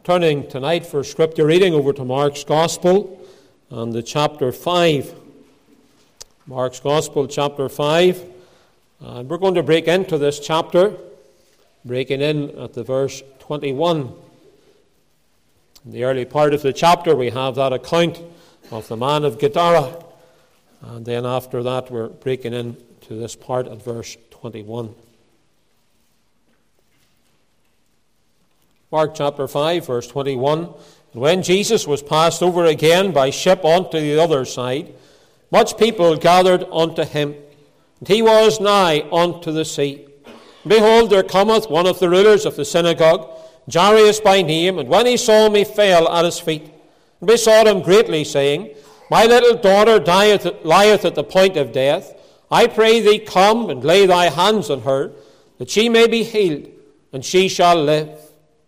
turning tonight for scripture reading over to Mark's Gospel and the chapter 5. Mark's Gospel, chapter 5. And we're going to break into this chapter, breaking in at the verse 21. In the early part of the chapter, we have that account of the man of Gadara. And then after that, we're breaking into this part at verse 21. Mark chapter 5, verse 21. And when Jesus was passed over again by ship unto the other side, much people gathered unto him, and he was nigh unto the sea. And behold, there cometh one of the rulers of the synagogue, Jairus by name, and when he saw him, he fell at his feet, and besought him greatly, saying, My little daughter lieth at the point of death. I pray thee, come and lay thy hands on her, that she may be healed, and she shall live.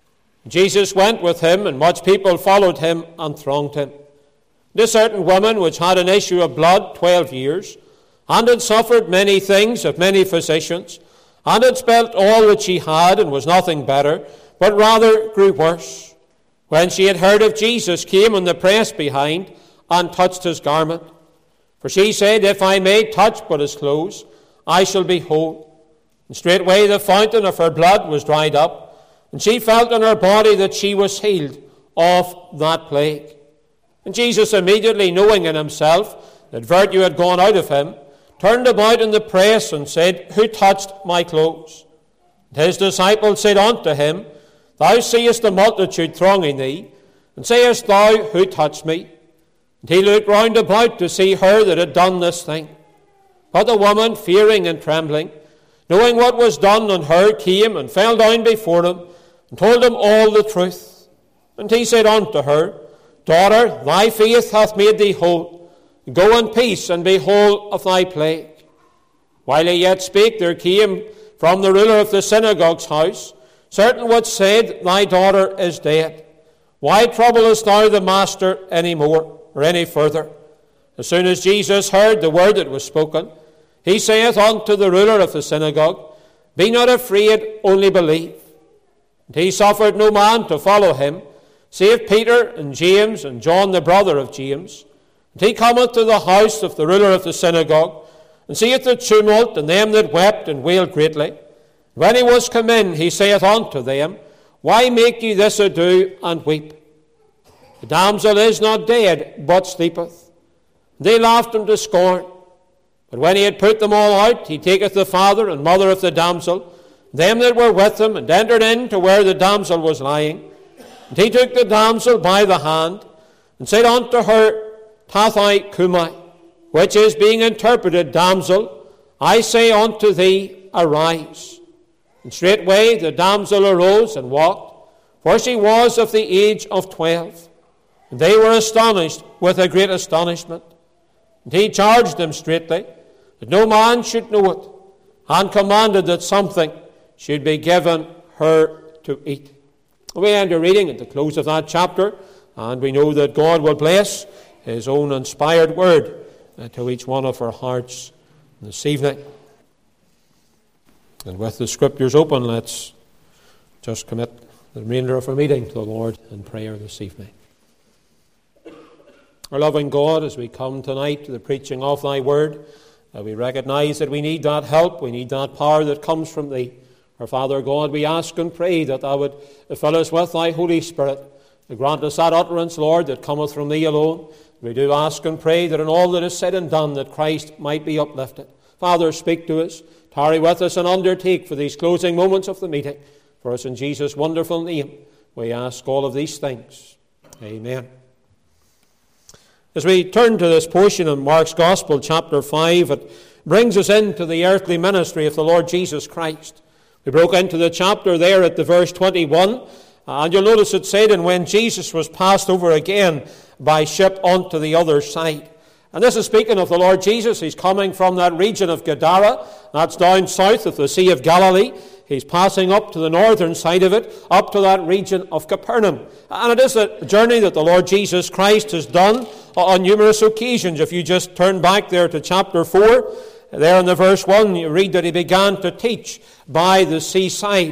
Jesus went with him, and much people followed him and thronged him. And a certain woman which had an issue of blood 12 years, and had suffered many things of many physicians, and had spent all that she had, and was nothing better, but rather grew worse, when she had heard of Jesus, came in the press behind, and touched his garment. For she said, If I may touch but his clothes, I shall be whole. And straightway the fountain of her blood was dried up, and she felt in her body that she was healed of that plague. And Jesus, immediately knowing in himself that virtue had gone out of him, turned about in the press and said, Who touched my clothes? And his disciples said unto him, Thou seest the multitude thronging thee, and sayest thou, Who touched me? And he looked round about to see her that had done this thing. But the woman, fearing and trembling, knowing what was done on her, came and fell down before him, and told him all the truth. And he said unto her, Daughter, thy faith hath made thee whole. Go in peace, and be whole of thy plague. While he yet spake, there came from the ruler of the synagogue's house certain which said, Thy daughter is dead. Why troublest thou the master any more, or any further? As soon as Jesus heard the word that was spoken, he saith unto the ruler of the synagogue, Be not afraid, only believe. And he suffered no man to follow him, save Peter and James and John the brother of James. And he cometh to the house of the ruler of the synagogue, and seeth the tumult, and them that wept and wailed greatly. When he was come in, he saith unto them, Why make ye this ado and weep? The damsel is not dead, but sleepeth. And they laughed him to scorn. But when he had put them all out, he taketh the father and mother of the damsel, them that were with him, and entered in to where the damsel was lying. And he took the damsel by the hand, and said unto her, Tathai Kumai, which is being interpreted, Damsel, I say unto thee, arise. And straightway the damsel arose and walked, for she was of the age of 12. And they were astonished with a great astonishment. And he charged them straitly, that no man should know it, and commanded that something should be given her to eat. We end our reading at the close of that chapter, and we know that God will bless his own inspired word to each one of our hearts this evening. And with the scriptures open, let's just commit the remainder of our meeting to the Lord in prayer this evening. Our loving God, as we come tonight to the preaching of thy word, we recognize that we need that help, we need that power that comes from thee. Our Father God, we ask and pray that thou would fill us with thy Holy Spirit, to grant us that utterance, Lord, that cometh from thee alone. We do ask and pray that in all that is said and done, that Christ might be uplifted. Father, speak to us, tarry with us, and undertake for these closing moments of the meeting. For us in Jesus' wonderful name, we ask all of these things. Amen. As we turn to this portion in Mark's Gospel, chapter 5, it brings us into the earthly ministry of the Lord Jesus Christ. We broke into the chapter there at the verse 21, and you'll notice it said, And when Jesus was passed over again by ship unto the other side. And this is speaking of the Lord Jesus. He's coming from that region of Gadara, that's down south of the Sea of Galilee. He's passing up to the northern side of it, up to that region of Capernaum. And it is a journey that the Lord Jesus Christ has done on numerous occasions. If you just turn back there to chapter 4, there in the verse 1, you read that he began to teach by the seaside.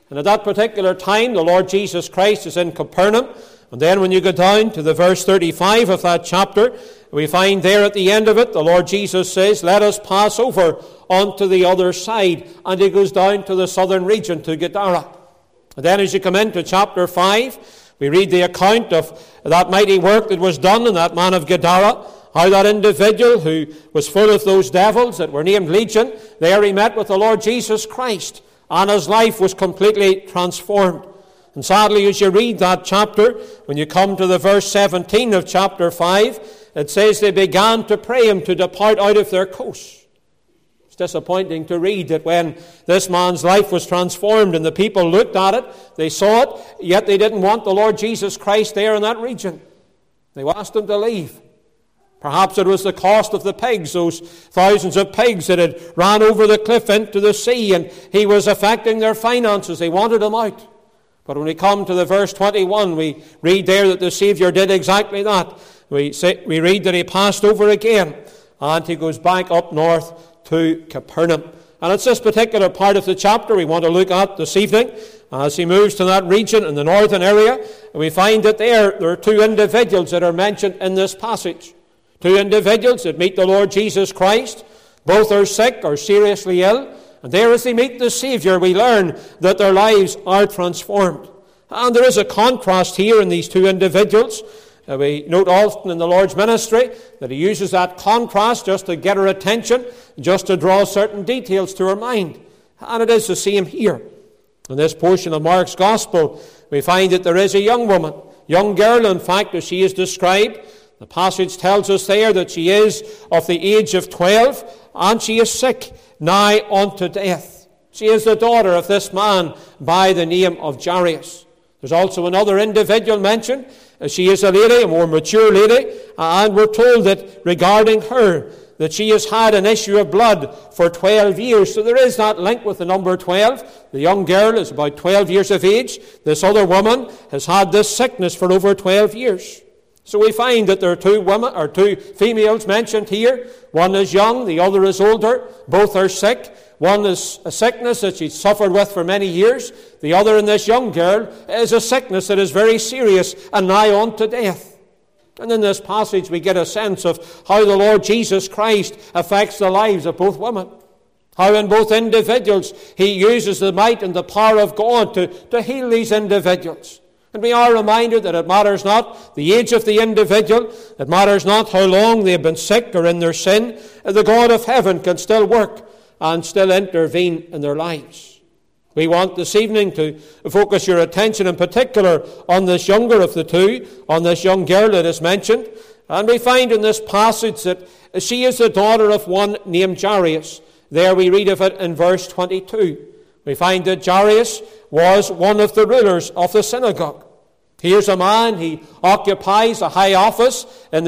And at that particular time, the Lord Jesus Christ is in Capernaum. And then when you go down to the verse 35 of that chapter, we find there at the end of it, the Lord Jesus says, let us pass over onto the other side. And he goes down to the southern region, to Gadara. And then as you come into chapter 5, we read the account of that mighty work that was done in that man of Gadara, how that individual who was full of those devils that were named Legion, there he met with the Lord Jesus Christ, and his life was completely transformed. And sadly, as you read that chapter, when you come to the verse 17 of chapter 5, it says they began to pray him to depart out of their coasts. It's disappointing to read that when this man's life was transformed and the people looked at it, they saw it, yet they didn't want the Lord Jesus Christ there in that region. They asked him to leave. Perhaps it was the cost of the pigs, those thousands of pigs that had ran over the cliff into the sea, and he was affecting their finances. They wanted him out. But when we come to the verse 21, we read there that the Savior did exactly that. We read that he passed over again, and he goes back up north to Capernaum. And it's this particular part of the chapter we want to look at this evening. As he moves to that region in the northern area, we find that there are two individuals that are mentioned in this passage. Two individuals that meet the Lord Jesus Christ. Both are sick or seriously ill. And there as they meet the Savior, we learn that their lives are transformed. And there is a contrast here in these two individuals. We note often in the Lord's ministry that he uses that contrast just to get our attention, just to draw certain details to our mind. And it is the same here. In this portion of Mark's Gospel, we find that there is a young woman, young girl, in fact, as she is described. The passage tells us there that she is of the age of 12, and she is sick, nigh unto death. She is the daughter of this man by the name of Jairus. There's also another individual mentioned. She is a lady, a more mature lady, and we're told that regarding her, that she has had an issue of blood for 12 years. So there is that link with the number 12. The young girl is about 12 years of age. This other woman has had this sickness for over 12 years. So we find that there are two females mentioned here. One is young, the other is older. Both are sick. One is a sickness that she's suffered with for many years. The other, in this young girl, is a sickness that is very serious and nigh on to death. And in this passage we get a sense of how the Lord Jesus Christ affects the lives of both women. How in both individuals he uses the might and the power of God to heal these individuals. And we are reminded that it matters not the age of the individual, it matters not how long they have been sick or in their sin, the God of heaven can still work and still intervene in their lives. We want this evening to focus your attention in particular on this younger of the two, on this young girl that is mentioned. And we find in this passage that she is the daughter of one named Jairus. There we read of it in verse 22. We find that Jairus was one of the rulers of the synagogue. Here's a man, he occupies a high office in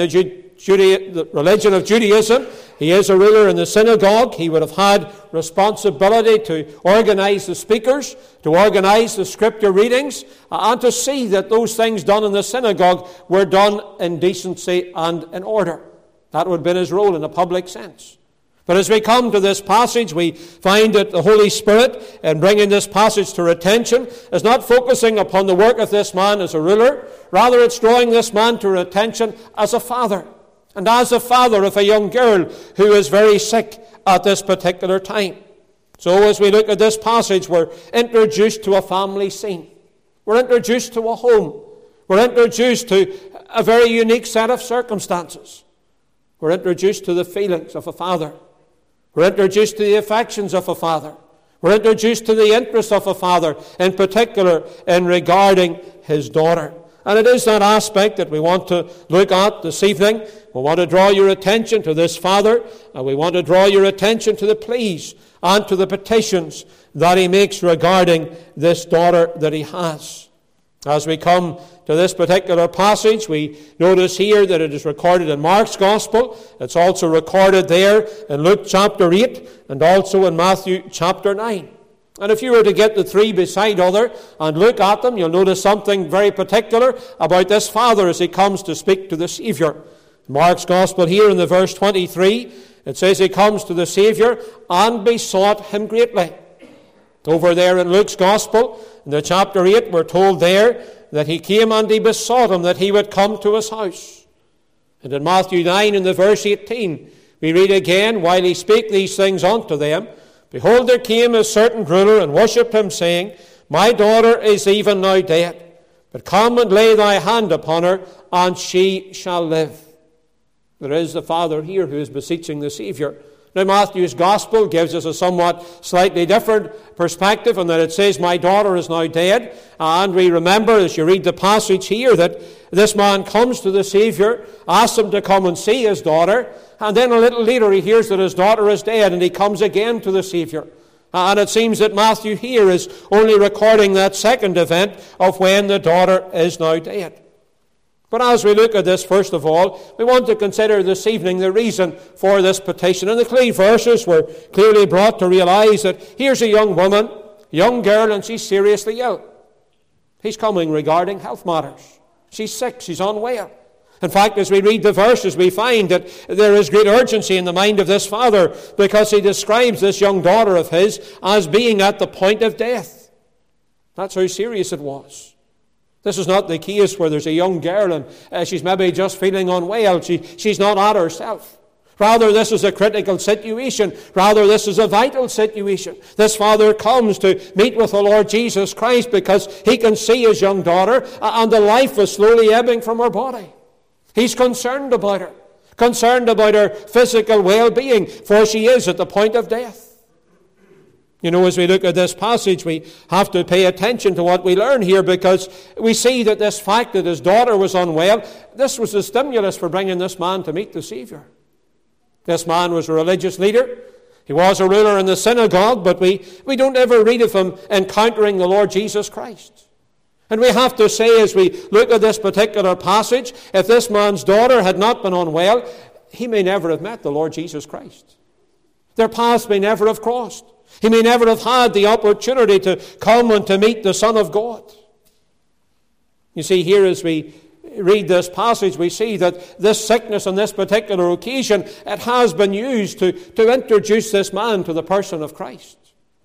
the religion of Judaism. He is a ruler in the synagogue. He would have had responsibility to organize the speakers, to organize the scripture readings, and to see that those things done in the synagogue were done in decency and in order. That would have been his role in a public sense. But as we come to this passage, we find that the Holy Spirit, in bringing this passage to our attention, is not focusing upon the work of this man as a ruler. Rather, it's drawing this man to our attention as a father. And as a father of a young girl who is very sick at this particular time. So as we look at this passage, we're introduced to a family scene. We're introduced to a home. We're introduced to a very unique set of circumstances. We're introduced to the feelings of a father. We're introduced to the affections of a father. We're introduced to the interests of a father, in particular in regarding his daughter. And it is that aspect that we want to look at this evening. We want to draw your attention to this father, and we want to draw your attention to the pleas and to the petitions that he makes regarding this daughter that he has. As we come to this particular passage, we notice here that it is recorded in Mark's Gospel. It's also recorded there in Luke chapter 8 and also in Matthew chapter 9. And if you were to get the three beside other and look at them, you'll notice something very particular about this father as he comes to speak to the Savior. Mark's Gospel here in the verse 23, it says he comes to the Savior and besought him greatly. Over there in Luke's Gospel, in the chapter 8, we're told there that he came and he besought him that he would come to his house. And in Matthew 9, in the verse 18, we read again, while he spake these things unto them, behold, there came a certain ruler and worshipped him, saying, My daughter is even now dead, but come and lay thy hand upon her, and she shall live. There is the father here who is beseeching the Saviour. Now, Matthew's Gospel gives us a somewhat slightly different perspective, in that it says, My daughter is now dead. And we remember, as you read the passage here, that this man comes to the Saviour, asks him to come and see his daughter, and then a little later he hears that his daughter is dead, and he comes again to the Saviour. And it seems that Matthew here is only recording that second event of when the daughter is now dead. But as we look at this, first of all, we want to consider this evening the reason for this petition. And the key verses were clearly brought to realize that here's a young woman, a young girl, and she's seriously ill. He's coming regarding health matters. She's sick, she's unwell. In fact, as we read the verses, we find that there is great urgency in the mind of this father, because he describes this young daughter of his as being at the point of death. That's how serious it was. This is not the case where there's a young girl and she's maybe just feeling unwell. She's not at herself. Rather, this is a critical situation. Rather, this is a vital situation. This father comes to meet with the Lord Jesus Christ because he can see his young daughter and the life is slowly ebbing from her body. He's concerned about her physical well-being, for she is at the point of death. You know, as we look at this passage, we have to pay attention to what we learn here, because we see that this fact that his daughter was unwell, this was the stimulus for bringing this man to meet the Saviour. This man was a religious leader. He was a ruler in the synagogue, but we don't ever read of him encountering the Lord Jesus Christ. And we have to say, as we look at this particular passage, if this man's daughter had not been unwell, he may never have met the Lord Jesus Christ. Their paths may never have crossed. He may never have had the opportunity to come and to meet the Son of God. You see, here as we read this passage, we see that this sickness on this particular occasion, it has been used to introduce this man to the person of Christ.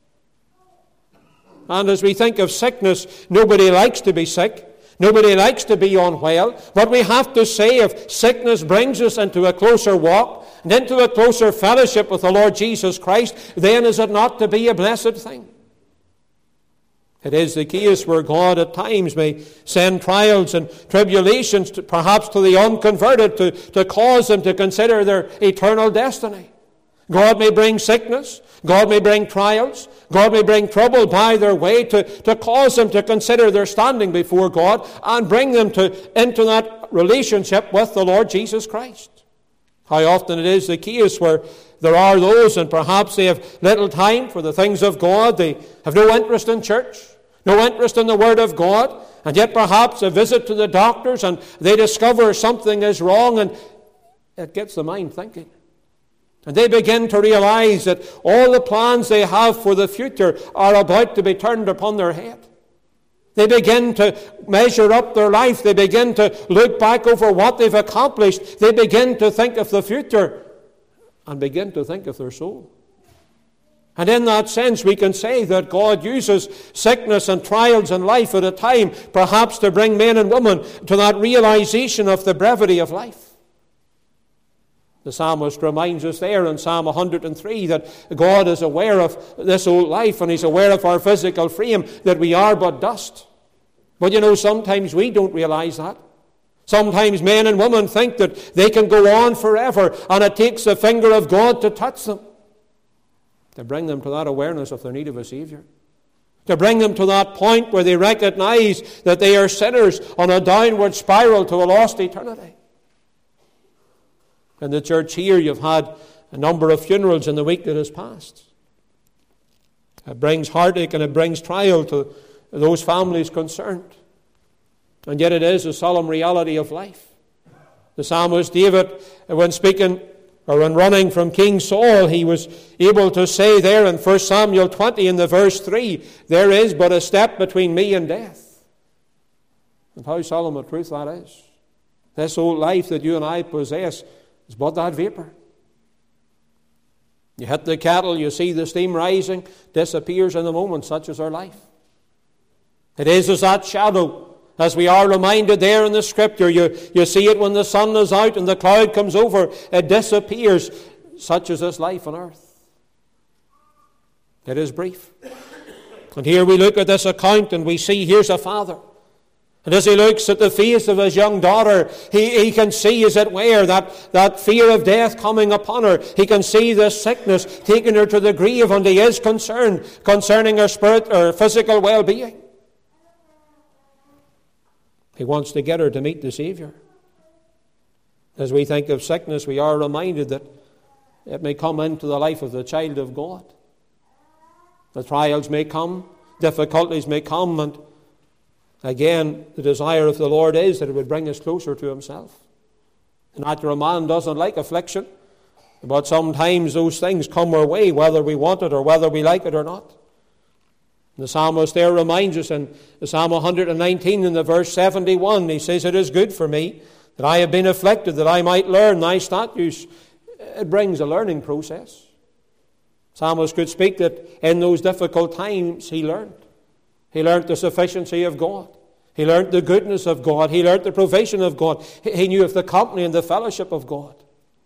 And as we think of sickness, nobody likes to be sick. Nobody likes to be unwell. But we have to say, if sickness brings us into a closer walk and into a closer fellowship with the Lord Jesus Christ, then is it not to be a blessed thing? It is the case where God at times may send trials and tribulations, perhaps to the unconverted, to cause them to consider their eternal destiny. God may bring sickness, God may bring trials, God may bring trouble by their way to cause them to consider their standing before God and bring them into that relationship with the Lord Jesus Christ. How often it is the case where there are those, and perhaps they have little time for the things of God, they have no interest in church, no interest in the Word of God, and yet perhaps a visit to the doctors and they discover something is wrong, and it gets the mind thinking. And they begin to realize that all the plans they have for the future are about to be turned upon their head. They begin to measure up their life. They begin to look back over what they've accomplished. They begin to think of the future and begin to think of their soul. And in that sense, we can say that God uses sickness and trials in life at a time, perhaps to bring men and women to that realization of the brevity of life. The psalmist reminds us there in Psalm 103 that God is aware of this old life, and He's aware of our physical frame, that we are but dust. But you know, sometimes we don't realize that. Sometimes men and women think that they can go on forever, and it takes the finger of God to touch them, to bring them to that awareness of their need of a Saviour, to bring them to that point where they recognize that they are sinners on a downward spiral to a lost eternity. In the church here, you've had a number of funerals in the week that has passed. It brings heartache and it brings trial to those families concerned. And yet it is a solemn reality of life. The psalmist David, when speaking or when running from King Saul, he was able to say there in 1 Samuel 20 in the verse 3, there is but a step between me and death. And how solemn a truth that is. This old life that you and I possess is but that vapor. You hit the kettle, you see the steam rising, disappears in a moment. Such is our life. It is as that shadow, as we are reminded there in the Scripture. You see it when the sun is out and the cloud comes over, it disappears. Such is this life on earth. It is brief. And here we look at this account and we see here's a father. And as he looks at the face of his young daughter, he can see, as it were, that fear of death coming upon her. He can see this sickness taking her to the grave, and he is concerned concerning her spirit or physical well-being. He wants to get her to meet the Savior. As we think of sickness, we are reminded that it may come into the life of the child of God. The trials may come, difficulties may come, and again, the desire of the Lord is that it would bring us closer to Himself. The natural man doesn't like affliction, but sometimes those things come our way, whether we want it or whether we like it or not. The psalmist there reminds us in Psalm 119 in the verse 71, he says, "It is good for me that I have been afflicted, that I might learn thy statutes." It brings a learning process. Psalmist could speak that in those difficult times he learned. He learned the sufficiency of God. He learned the goodness of God. He learned the provision of God. He knew of the company and the fellowship of God.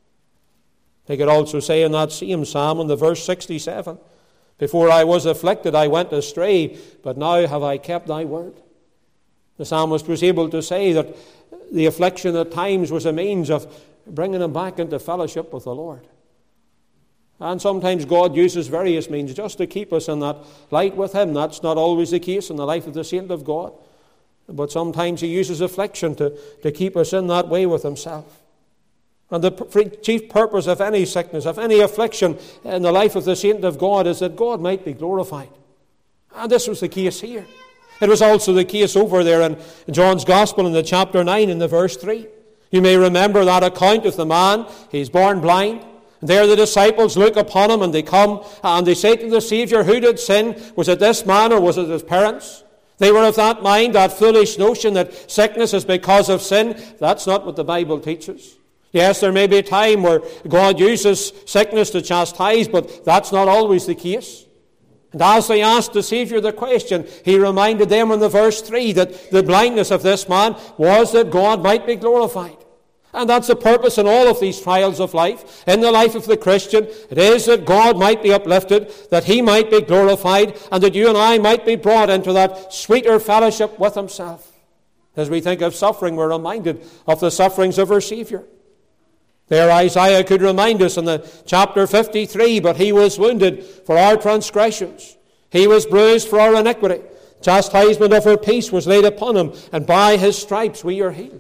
He could also say in that same psalm, in the verse 67, "Before I was afflicted, I went astray, but now have I kept thy word." The psalmist was able to say that the affliction at times was a means of bringing him back into fellowship with the Lord. And sometimes God uses various means just to keep us in that light with Him. That's not always the case in the life of the saint of God. But sometimes He uses affliction to keep us in that way with Himself. And the chief purpose of any sickness, of any affliction in the life of the saint of God is that God might be glorified. And this was the case here. It was also the case over there in John's Gospel in the chapter 9 in the verse 3. You may remember that account of the man. He's born blind. There the disciples look upon him and they come and they say to the Savior, "Who did sin? Was it this man or was it his parents?" They were of that mind, that foolish notion that sickness is because of sin. That's not what the Bible teaches. Yes, there may be a time where God uses sickness to chastise, but that's not always the case. And as they asked the Savior the question, He reminded them in the verse 3 that the blindness of this man was that God might be glorified. And that's the purpose in all of these trials of life. In the life of the Christian, it is that God might be uplifted, that He might be glorified, and that you and I might be brought into that sweeter fellowship with Himself. As we think of suffering, we're reminded of the sufferings of our Savior. There Isaiah could remind us in the chapter 53, "But He was wounded for our transgressions. He was bruised for our iniquity. Chastisement of our peace was laid upon Him, and by His stripes we are healed."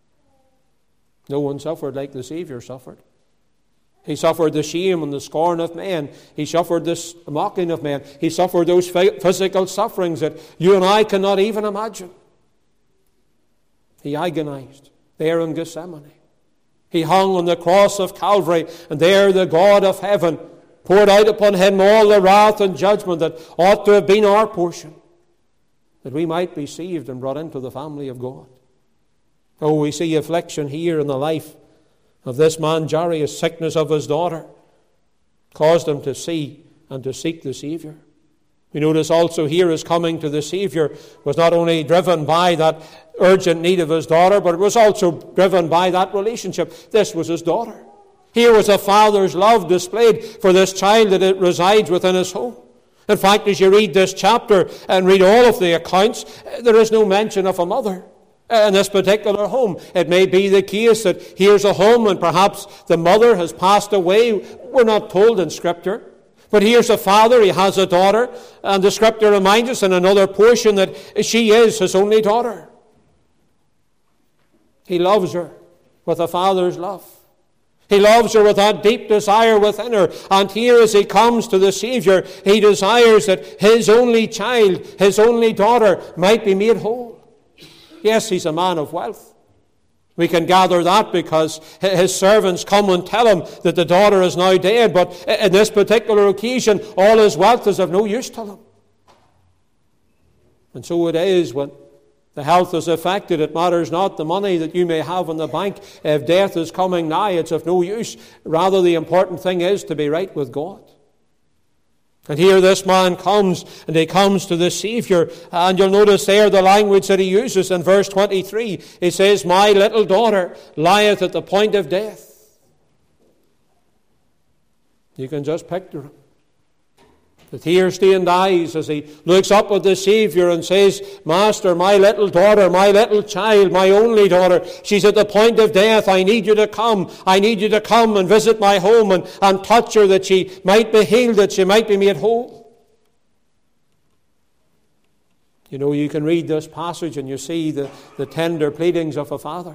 No one suffered like the Savior suffered. He suffered the shame and the scorn of men. He suffered the mocking of men. He suffered those physical sufferings that you and I cannot even imagine. He agonized there in Gethsemane. He hung on the cross of Calvary, and there the God of heaven poured out upon Him all the wrath and judgment that ought to have been our portion, that we might be saved and brought into the family of God. Oh, we see affliction here in the life of this man Jairus. Sickness of his daughter caused him to see and to seek the Savior. We notice also here his coming to the Savior was not only driven by that urgent need of his daughter, but it was also driven by that relationship. This was his daughter. Here was a father's love displayed for this child that it resides within his home. In fact, as you read this chapter and read all of the accounts, there is no mention of a mother in this particular home. It may be the case that here's a home and perhaps the mother has passed away. We're not told in Scripture. But here's a father, he has a daughter, and the Scripture reminds us in another portion that she is his only daughter. He loves her with a father's love. He loves her with that deep desire within her. And here as he comes to the Savior, he desires that his only child, his only daughter, might be made whole. Yes, he's a man of wealth. We can gather that because his servants come and tell him that the daughter is now dead. But in this particular occasion, all his wealth is of no use to him. And so it is when The health is affected. It matters not the money that you may have in the bank. If death is coming nigh, it's of no use. Rather, the important thing is to be right with God. And here this man comes, and he comes to the Savior. And you'll notice there the language that he uses in verse 23. He says, "My little daughter lieth at the point of death." You can just picture him. The tear-stained eyes as he looks up at the Savior and says, "Master, my little daughter, my little child, my only daughter, she's at the point of death. I need you to come. I need you to come and visit my home and touch her that she might be healed, that she might be made whole." You know, you can read this passage and you see the tender pleadings of a father.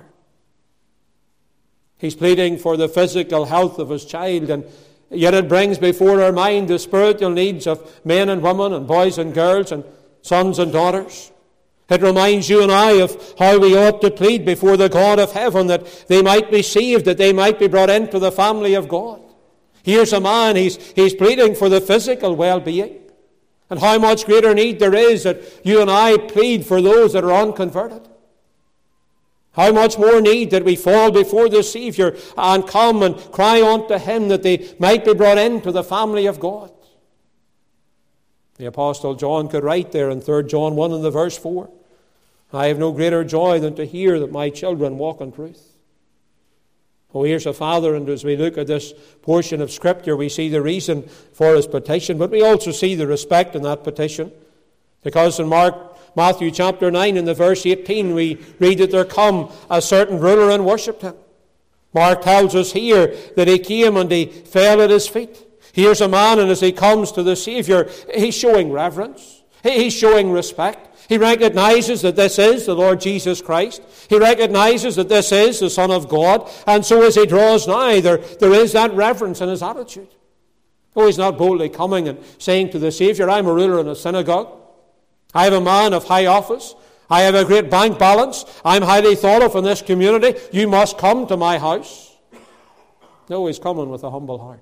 He's pleading for the physical health of his child, and yet it brings before our mind the spiritual needs of men and women and boys and girls and sons and daughters. It reminds you and I of how we ought to plead before the God of heaven that they might be saved, that they might be brought into the family of God. Here's a man, he's pleading for the physical well-being. And how much greater need there is that you and I plead for those that are unconverted. How much more need that we fall before the Savior and come and cry unto Him that they might be brought into the family of God. The Apostle John could write there in 3 John 1 and the verse 4, "I have no greater joy than to hear that my children walk in truth." Oh, here's a father, and as we look at this portion of Scripture, we see the reason for his petition, but we also see the respect in that petition. Because in Matthew chapter 9 in the verse 18, we read that there come a certain ruler and worshipped him. Mark tells us here that he came and he fell at his feet. Here's a man, and as he comes to the Savior, he's showing reverence. He's showing respect. He recognizes that this is the Lord Jesus Christ. He recognizes that this is the Son of God. And so as he draws nigh, there is that reverence in his attitude. Oh, he's not boldly coming and saying to the Savior, "I'm a ruler in a synagogue. I am a man of high office. I have a great bank balance. I'm highly thought of in this community. You must come to my house." No, he's coming with a humble heart.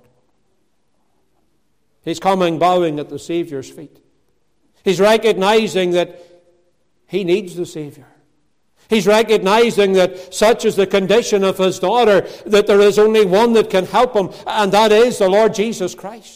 He's coming bowing at the Savior's feet. He's recognizing that he needs the Savior. He's recognizing that such is the condition of his daughter, that there is only one that can help him, and that is the Lord Jesus Christ.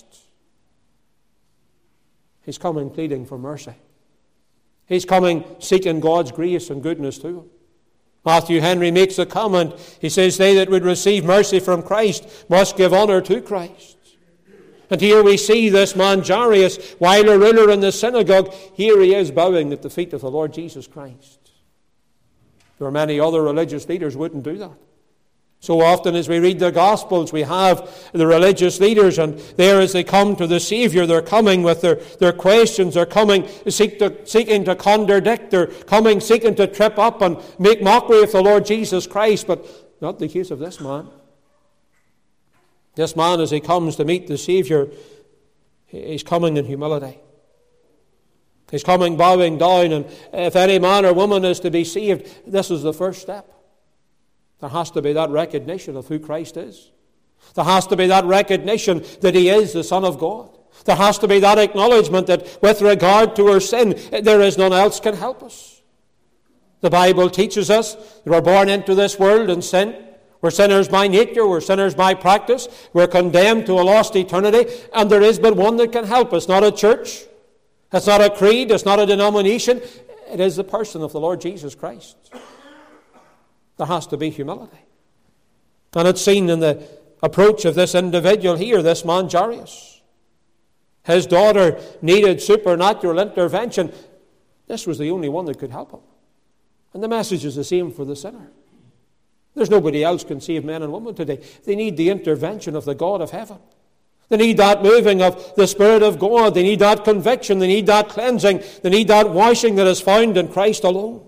He's coming pleading for mercy. He's coming seeking God's grace and goodness to him. Matthew Henry makes a comment. He says, "They that would receive mercy from Christ must give honor to Christ." And here we see this man Jairus, while a ruler in the synagogue, here he is bowing at the feet of the Lord Jesus Christ. There are many other religious leaders who wouldn't do that. So often as we read the Gospels, we have the religious leaders, and there as they come to the Savior, they're coming with their questions. They're coming seeking to contradict. They're coming seeking to trip up and make mockery of the Lord Jesus Christ. But not the case of this man. This man, as he comes to meet the Savior, he's coming in humility. He's coming bowing down, and if any man or woman is to be saved, this is the first step. There has to be that recognition of who Christ is. There has to be that recognition that He is the Son of God. There has to be that acknowledgement that with regard to our sin, there is none else can help us. The Bible teaches us that we're born into this world in sin. We're sinners by nature, we're sinners by practice, we're condemned to a lost eternity, and there is but one that can help us. Not a church, it's not a creed, it's not a denomination, it is the person of the Lord Jesus Christ. There has to be humility. And it's seen in the approach of this individual here, this man Jairus. His daughter needed supernatural intervention. This was the only one that could help him. And the message is the same for the sinner. There's nobody else can save men and women today. They need the intervention of the God of heaven. They need that moving of the Spirit of God. They need that conviction. They need that cleansing. They need that washing that is found in Christ alone.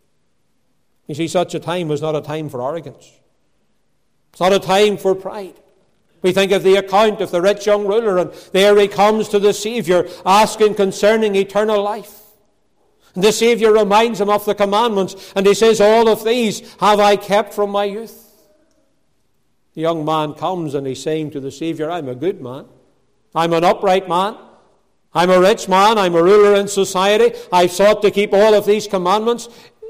You see, such a time is not a time for arrogance. It's not a time for pride. We think of the account of the rich young ruler, and there he comes to the Savior asking concerning eternal life. And the Savior reminds him of the commandments, and he says, "All of these have I kept from my youth." The young man comes and he's saying to the Savior, "I'm a good man. I'm an upright man. I'm a rich man. I'm a ruler in society. I've sought to keep all of these commandments."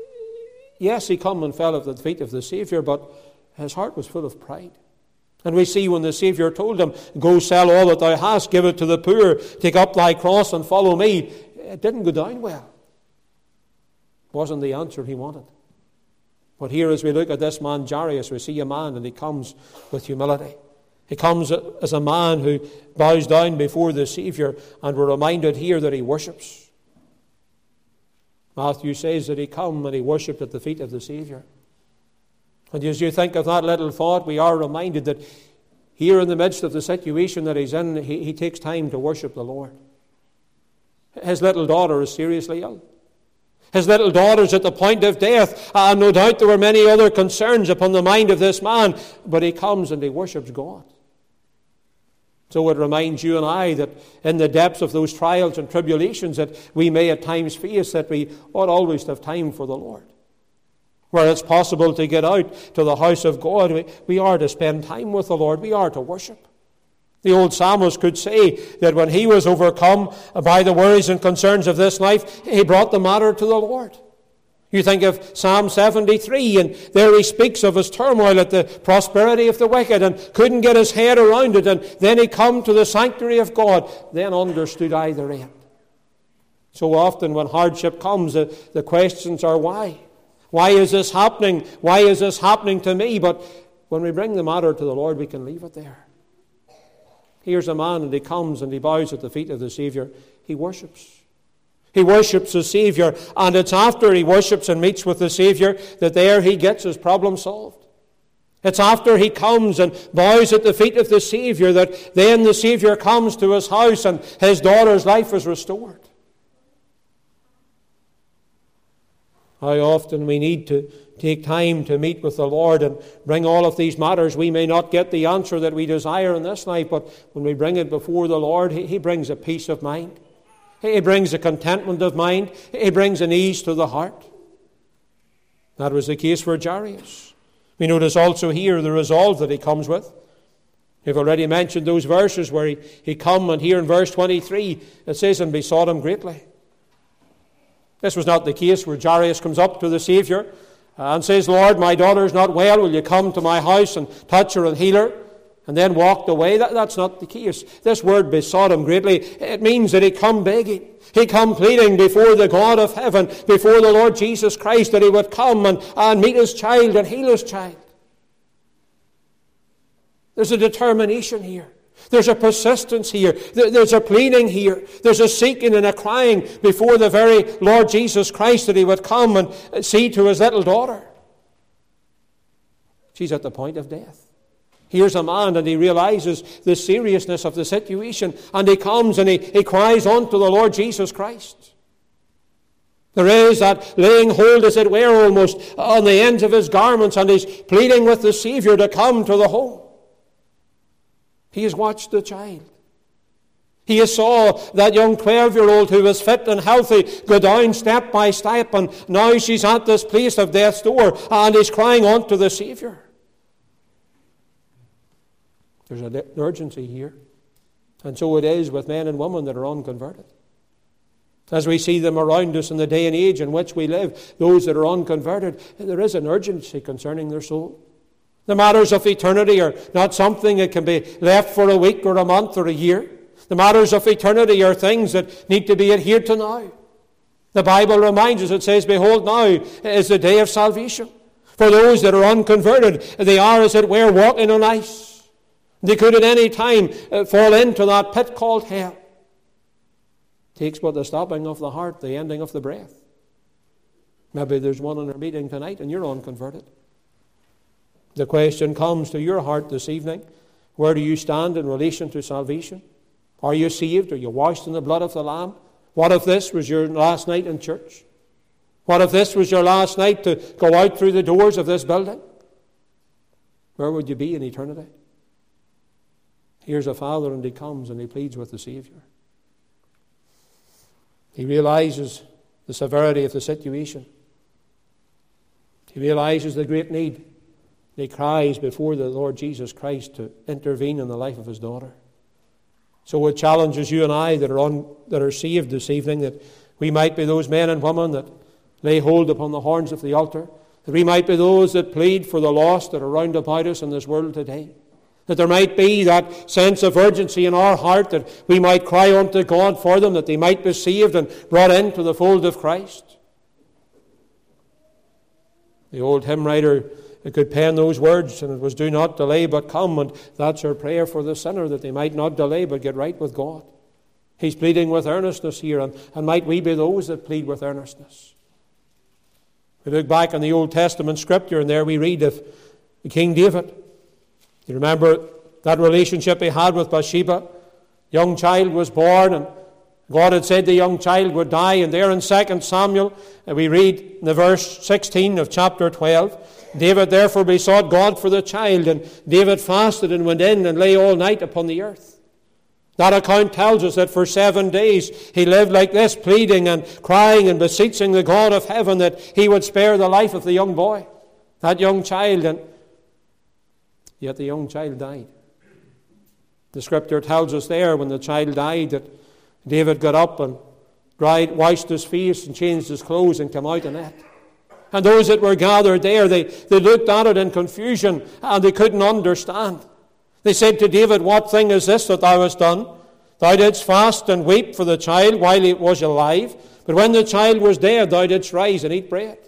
Yes, he come and fell at the feet of the Saviour, but his heart was full of pride. And we see when the Saviour told him, go sell all that thou hast, give it to the poor, take up thy cross and follow me, it didn't go down well. It wasn't the answer he wanted. But here as we look at this man Jairus, we see a man and he comes with humility. He comes as a man who bows down before the Saviour, and we're reminded here that he worships. Matthew says that he come and he worshipped at the feet of the Saviour. And as you think of that little thought, we are reminded that here in the midst of the situation that he's in, he takes time to worship the Lord. His little daughter is seriously ill. His little daughter's at the point of death, and no doubt there were many other concerns upon the mind of this man, but he comes and he worships God. So it reminds you and I that in the depths of those trials and tribulations that we may at times face, that we ought always to have time for the Lord. Where it's possible to get out to the house of God, we are to spend time with the Lord. We are to worship. The old psalmist could say that when he was overcome by the worries and concerns of this life, he brought the matter to the Lord. You think of Psalm 73, and there he speaks of his turmoil at the prosperity of the wicked and couldn't get his head around it, and then he come to the sanctuary of God, then understood I the end. So often when hardship comes, the questions are why? Why is this happening? Why is this happening to me? But when we bring the matter to the Lord, we can leave it there. Here's a man, and he comes and he bows at the feet of the Saviour. He worships. He worships the Saviour, and it's after he worships and meets with the Saviour that there he gets his problem solved. It's after he comes and bows at the feet of the Saviour that then the Saviour comes to his house and his daughter's life is restored. How often we need to take time to meet with the Lord and bring all of these matters. We may not get the answer that we desire in this life, but when we bring it before the Lord, He brings a peace of mind. He brings a contentment of mind. He brings an ease to the heart. That was the case for Jairus. We notice also here the resolve that he comes with. We've already mentioned those verses where he come, and here in verse 23 it says, and besought him greatly. This was not the case where Jairus comes up to the Saviour and says, Lord, my daughter is not well. Will you come to my house and touch her and heal her? And then walked away. That's not the case. This word besought him greatly, it means that he come begging. He come pleading before the God of heaven, before the Lord Jesus Christ, that he would come and meet his child and heal his child. There's a determination here. There's a persistence here. There's a pleading here. There's a seeking and a crying before the very Lord Jesus Christ that he would come and see to his little daughter. She's at the point of death. Here's a man, and he realizes the seriousness of the situation, and he comes and he cries unto the Lord Jesus Christ. There is that laying hold, as it were, almost on the ends of his garments, and he's pleading with the Saviour to come to the home. He has watched the child. He has saw that young 12-year-old who was fit and healthy go down step by step, and now she's at this place of death's door, and he's crying unto the Saviour. There's an urgency here. And so it is with men and women that are unconverted. As we see them around us in the day and age in which we live, those that are unconverted, there is an urgency concerning their soul. The matters of eternity are not something that can be left for a week or a month or a year. The matters of eternity are things that need to be adhered to now. The Bible reminds us, it says, behold, now is the day of salvation. For those that are unconverted, they are, as it were, walking on ice. They could at any time fall into that pit called hell. It takes but the stopping of the heart, the ending of the breath. Maybe there's one in our meeting tonight and you're unconverted. The question comes to your heart this evening, where do you stand in relation to salvation? Are you saved? Are you washed in the blood of the Lamb? What if this was your last night in church? What if this was your last night to go out through the doors of this building? Where would you be in eternity? Here's a father, and he comes and he pleads with the Saviour. He realizes the severity of the situation. He realizes the great need. He cries before the Lord Jesus Christ to intervene in the life of his daughter. So it challenges you and I that are saved this evening, that we might be those men and women that lay hold upon the horns of the altar, that we might be those that plead for the lost that are round about us in this world today. That there might be that sense of urgency in our heart that we might cry unto God for them, that they might be saved and brought into the fold of Christ. The old hymn writer could pen those words, and it was, "Do not delay, but come," and that's our prayer for the sinner, that they might not delay, but get right with God. He's pleading with earnestness here, and might we be those that plead with earnestness. We look back in the Old Testament Scripture, and there we read of King David. You remember that relationship he had with Bathsheba? Young child was born, and God had said the young child would die. And there in 2 Samuel, we read in the verse 16 of chapter 12, David therefore besought God for the child, and David fasted and went in and lay all night upon the earth. That account tells us that for 7 days he lived like this, pleading and crying and beseeching the God of heaven that he would spare the life of the young boy, that young child, and yet the young child died. The Scripture tells us there when the child died that David got up and washed his face and changed his clothes and came out in it. And those that were gathered there, they looked at it in confusion and they couldn't understand. They said to David, "What thing is this that thou hast done? Thou didst fast and weep for the child while he was alive, but when the child was dead, thou didst rise and eat bread."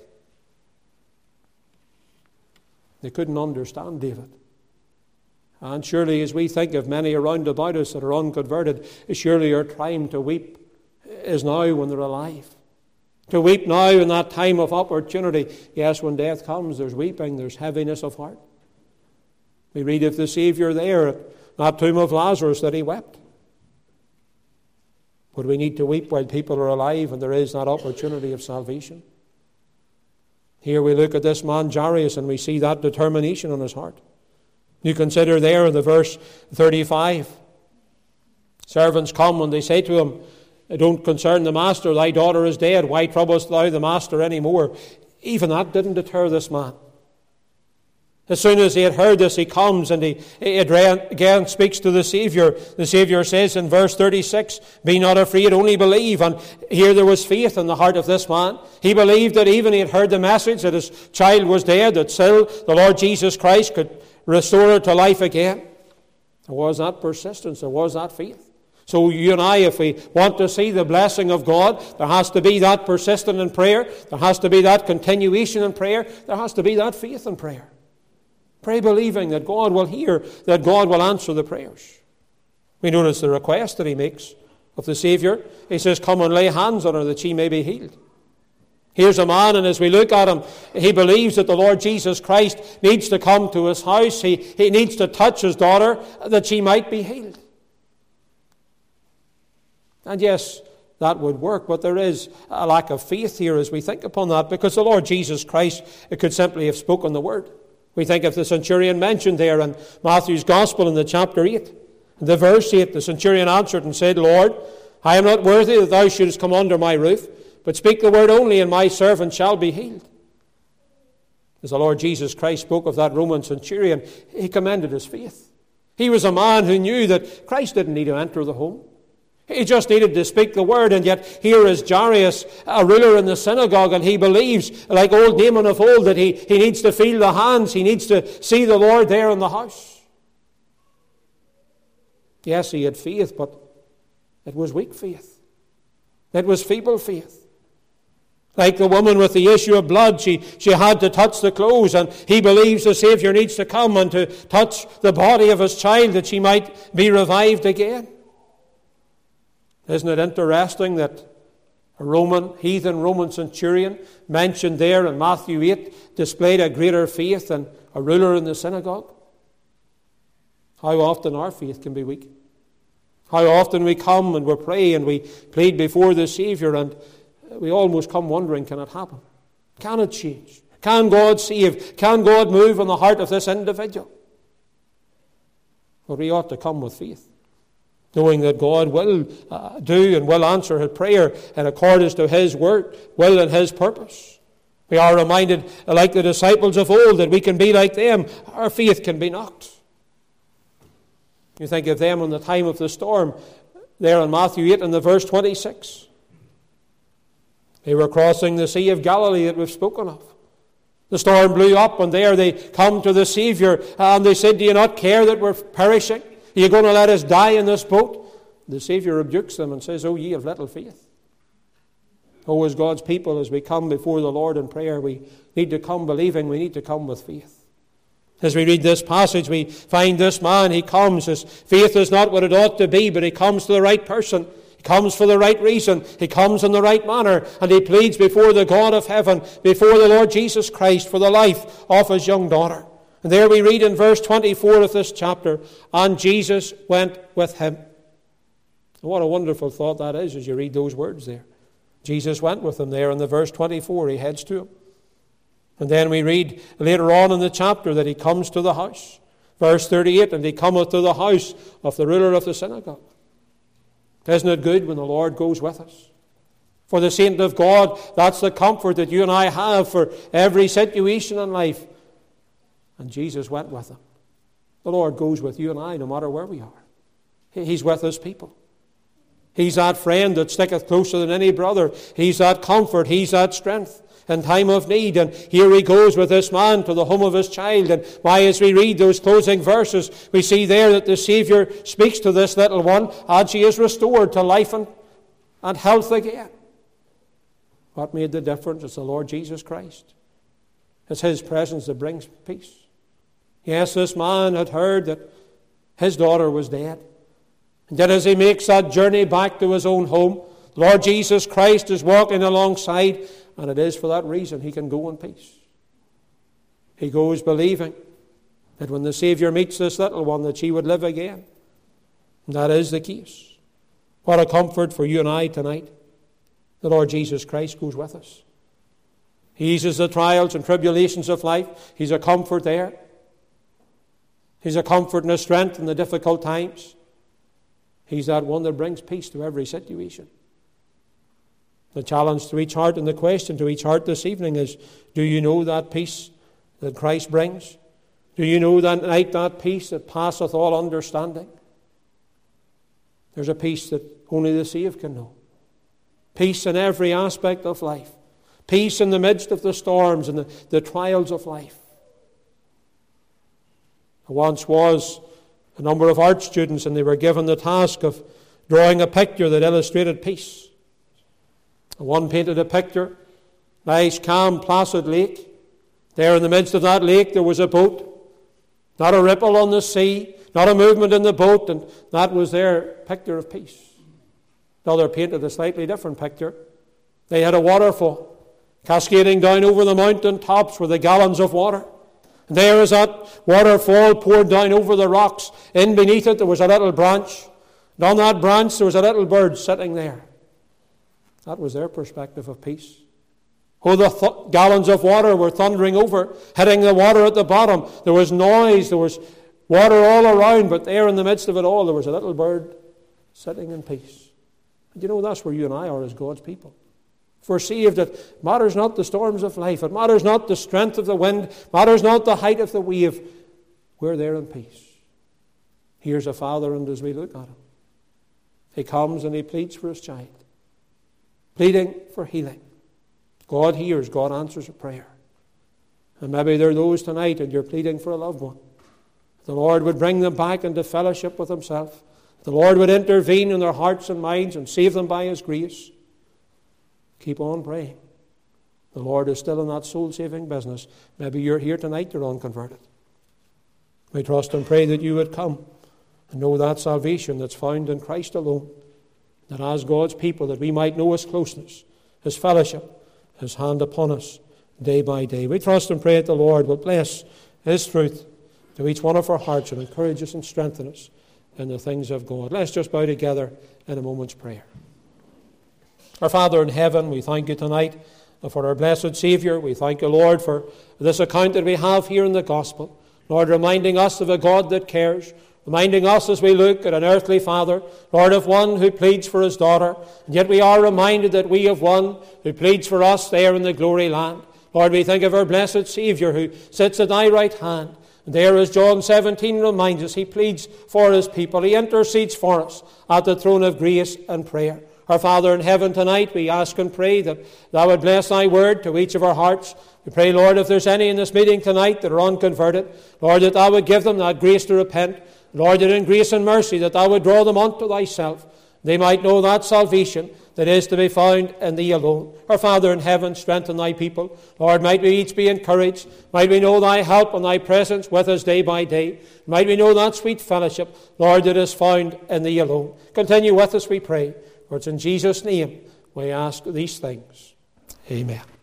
They couldn't understand David. And surely as we think of many around about us that are unconverted, surely our time to weep is now when they're alive. To weep now in that time of opportunity. Yes, when death comes, there's weeping, there's heaviness of heart. We read of the Saviour there at that tomb of Lazarus that he wept. But we need to weep while people are alive and there is that opportunity of salvation. Here we look at this man Jairus and we see that determination on his heart. You consider there in the verse 35, servants come and they say to him, "Don't concern the master, thy daughter is dead, why troublest thou the master any more?" Even that didn't deter this man. As soon as he had heard this, he comes and he again speaks to the Saviour. The Saviour says in verse 36, "Be not afraid, only believe." And here there was faith in the heart of this man. He believed that even he had heard the message that his child was dead, that still the Lord Jesus Christ could restore her to life again. There was that persistence, there was that faith. So you and I, if we want to see the blessing of God, there has to be that persistence in prayer. There has to be that continuation in prayer. There has to be that faith in prayer. Pray believing that God will hear, that God will answer the prayers. We notice the request that he makes of the Saviour. He says, "Come and lay hands on her that she may be healed." Here's a man, and as we look at him, he believes that the Lord Jesus Christ needs to come to his house. He needs to touch his daughter that she might be healed. And yes, that would work, but there is a lack of faith here as we think upon that, because the Lord Jesus Christ could simply have spoken the word. We think of the centurion mentioned there in Matthew's Gospel in the chapter 8. In the verse 8, the centurion answered and said, "Lord, I am not worthy that thou shouldest come under my roof, but speak the word only, and my servant shall be healed." As the Lord Jesus Christ spoke of that Roman centurion, he commended his faith. He was a man who knew that Christ didn't need to enter the home. He just needed to speak the word, and yet here is Jairus, a ruler in the synagogue, and he believes, like old Naaman of old, that he needs to feel the hands, he needs to see the Lord there in the house. Yes, he had faith, but it was weak faith. It was feeble faith. Like the woman with the issue of blood, she had to touch the clothes, and he believes the Saviour needs to come and to touch the body of his child that she might be revived again. Isn't it interesting that a heathen Roman centurion mentioned there in Matthew 8 displayed a greater faith than a ruler in the synagogue? How often our faith can be weak. How often we come and we pray and we plead before the Saviour, and we almost come wondering, can it happen? Can it change? Can God save? Can God move in the heart of this individual? Well, we ought to come with faith, knowing that God will do and will answer his prayer in accordance to his word, will and his purpose. We are reminded, like the disciples of old, that we can be like them. Our faith can be knocked. You think of them in the time of the storm, there in Matthew 8 and the verse 26. They were crossing the Sea of Galilee that we've spoken of. The storm blew up, and there they come to the Saviour, and they said, do you not care that we're perishing? Are you going to let us die in this boat? The Saviour rebukes them and says, oh, ye of little faith. Oh, as God's people, as we come before the Lord in prayer, we need to come believing, we need to come with faith. As we read this passage, we find this man, he comes. His faith is not what it ought to be, but he comes to the right person. He comes for the right reason. He comes in the right manner. And he pleads before the God of heaven, before the Lord Jesus Christ, for the life of his young daughter. And there we read in verse 24 of this chapter, and Jesus went with him. And what a wonderful thought that is as you read those words there. Jesus went with him there in the verse 24. He heads to him. And then we read later on in the chapter that he comes to the house. Verse 38, and he cometh to the house of the ruler of the synagogue. Isn't it good when the Lord goes with us? For the saint of God, that's the comfort that you and I have for every situation in life. And Jesus went with them. The Lord goes with you and I no matter where we are. He's with his people. He's that friend that sticketh closer than any brother. He's that comfort. He's that strength in time of need. And here he goes with this man to the home of his child. And why, as we read those closing verses, we see there that the Saviour speaks to this little one as she is restored to life and health again. What made the difference? It's the Lord Jesus Christ. It's his presence that brings peace. Yes, this man had heard that his daughter was dead. And yet as he makes that journey back to his own home, the Lord Jesus Christ is walking alongside, and it is for that reason he can go in peace. He goes believing that when the Saviour meets this little one, that she would live again. And that is the case. What a comfort for you and I tonight. The Lord Jesus Christ goes with us. He eases the trials and tribulations of life. He's a comfort there. He's a comfort and a strength in the difficult times. He's that one that brings peace to every situation. The challenge to each heart and the question to each heart this evening is, do you know that peace that Christ brings? Do you know that night, that peace that passeth all understanding? There's a peace that only the saved can know. Peace in every aspect of life. Peace in the midst of the storms and the trials of life. There once was a number of art students, and they were given the task of drawing a picture that illustrated peace. One painted a picture, nice, calm, placid lake. There in the midst of that lake there was a boat. Not a ripple on the sea, not a movement in the boat, and that was their picture of peace. Another painted a slightly different picture. They had a waterfall cascading down over the mountain tops were the gallons of water. And there as that waterfall poured down over the rocks, in beneath it there was a little branch. And on that branch there was a little bird sitting there. That was their perspective of peace. Oh, the gallons of water were thundering over, hitting the water at the bottom. There was noise, there was water all around, but there in the midst of it all there was a little bird sitting in peace. And you know, that's where you and I are as God's people. If we're saved, it matters not the storms of life, it matters not the strength of the wind, it matters not the height of the wave. We're there in peace. Here's a father, and as we look at him, he comes and he pleads for his child, pleading for healing. God hears, God answers a prayer. And maybe there are those tonight and you're pleading for a loved one. The Lord would bring them back into fellowship with himself. The Lord would intervene in their hearts and minds and save them by his grace. Keep on praying. The Lord is still in that soul-saving business. Maybe you're here tonight, you're unconverted. We trust and pray that you would come and know that salvation that's found in Christ alone. That as God's people, that we might know his closeness, his fellowship, his hand upon us day by day. We trust and pray that the Lord will bless his truth to each one of our hearts and encourage us and strengthen us in the things of God. Let's just bow together in a moment's prayer. Our Father in heaven, we thank you tonight for our blessed Saviour. We thank you, Lord, for this account that we have here in the Gospel. Lord, reminding us of a God that cares, reminding us as we look at an earthly father, Lord, of one who pleads for his daughter. And yet we are reminded that we have one who pleads for us there in the glory land. Lord, we think of our blessed Saviour who sits at thy right hand. And there, as John 17 reminds us, he pleads for his people. He intercedes for us at the throne of grace and prayer. Our Father in heaven, tonight we ask and pray that thou would bless thy word to each of our hearts. We pray, Lord, if there's any in this meeting tonight that are unconverted, Lord, that thou would give them that grace to repent. Lord, that in grace and mercy that thou would draw them unto thyself. They might know that salvation that is to be found in thee alone. Our Father in heaven, strengthen thy people. Lord, might we each be encouraged. Might we know thy help and thy presence with us day by day. Might we know that sweet fellowship, Lord, that is found in thee alone. Continue with us, we pray. For it's in Jesus' name we ask these things. Amen.